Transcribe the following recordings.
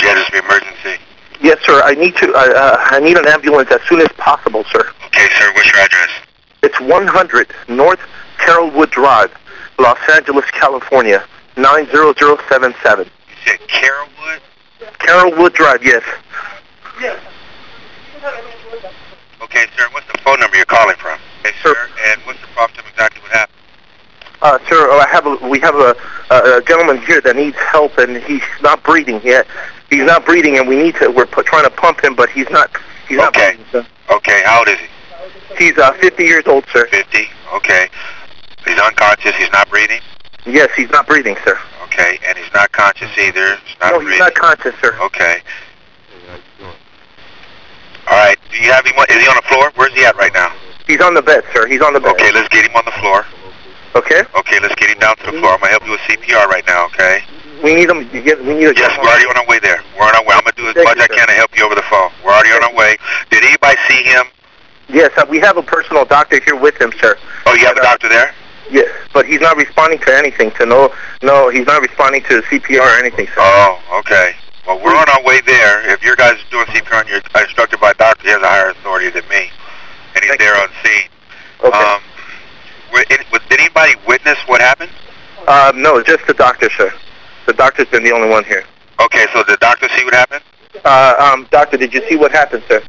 guys just be emergency? Yes, sir. I need an ambulance as soon as possible, sir. Okay, sir. What's your address? It's 100 North Carrollwood Drive, Los Angeles, California, 90077. You said Carrollwood? Carrollwood Drive, yes. Yes. Okay, sir. What's the phone number you're calling from? Okay, sir. And what's the problem? Tell me exactly what happened. Sir, we have a gentleman here that needs help, and he's not breathing yet. He's not breathing, and we're trying to pump him, but he's not breathing, sir. Okay, how old is he? He's 50 years old, sir. 50, okay. He's unconscious, he's not breathing? Yes, he's not breathing, sir. Okay, and he's not conscious either? No, he's not conscious, sir. Okay. Alright, do you have him, is he on the floor? Where's he at right now? He's on the bed, sir. He's on the bed. Okay, let's get him on the floor. Okay. Okay, let's get him down to the floor. I'm going to help you with CPR right now, okay? We need him. Yes, we're already on our way there. We're on our way. I'm going to do as much as I can to help you over the phone. We're already on our way. Did anybody see him? Yes, we have a personal doctor here with him, sir. Oh, you have a doctor there? Yes, but he's not responding to anything. No, he's not responding to CPR or anything, sir. Oh, okay. Well, we're on our way there. If your guys are doing CPR and you're instructed by a doctor, he has a higher authority than me, and he's there on scene. Okay. Did anybody witness what happened? No, just the doctor, sir. The doctor's been the only one here. Okay, so the doctor see what happened? Doctor, did you see what happened, sir?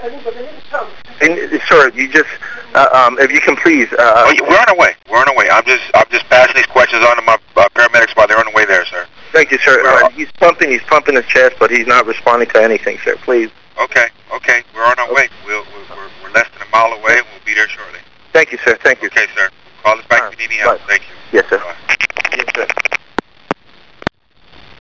Sir, you just, if you can please. We're on our way. We're on our way. I'm just passing these questions on to my paramedics while they're on the way there, sir. Thank you, sir. He's pumping his chest, but he's not responding to anything, sir. Please. Okay. We're on our way. We're less than a mile away, and we'll be there shortly. Thank you, sir. Thank you. Okay, sir. Call us back if you need any help. Thank you. Yes, sir. Bye.